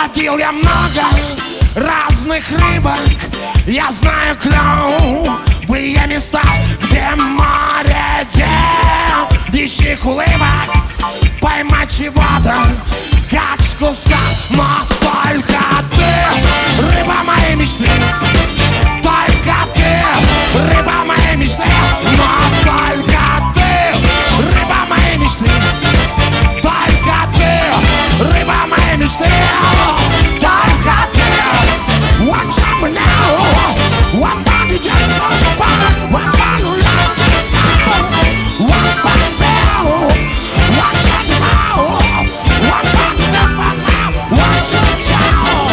Ловил я много разных рыбок, я знаю клевые места, где море дичьих улыбок. Поймать чего-то, как с куста, но только ты, рыба моей мечты. Только ты, рыба моей мечты. Но только ты, рыба моей мечты. Только ты, рыба моей мечты. Только ты. Watch out now. What about you just jump on? What about you love it now? What about now? Watch out now. What about you love it now? Watch out now.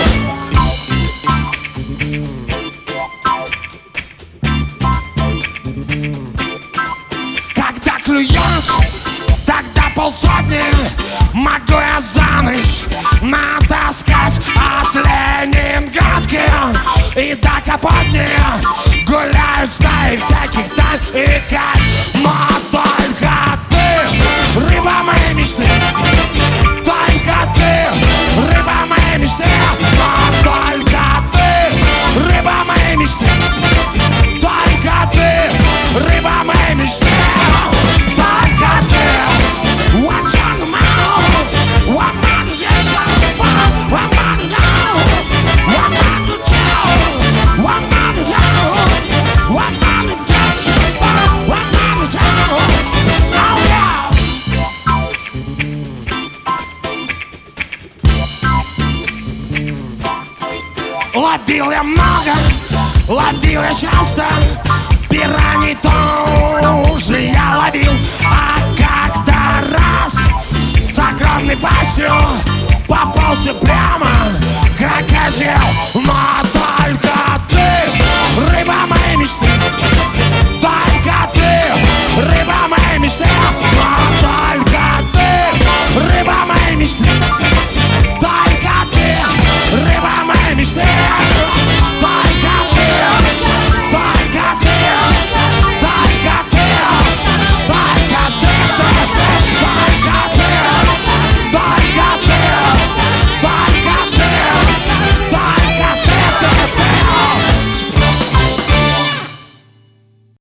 Когда клюет, тогда полсотни могу я за ночь натаскать от Ленинградки и до Капотни. Гуляют стаи всяких тань и кать. Но только ты, рыба моей мечты. Только ты, рыба моей мечты. Но только ты, рыба моей мечты. Только ты, рыба моей мечты. Только ты. Watch out now. What about the jump on? What about the now? What about the jump? What about the jump? What about the jump on? What about the jump? Oh yeah. Ловил я много, ловил я часто пираний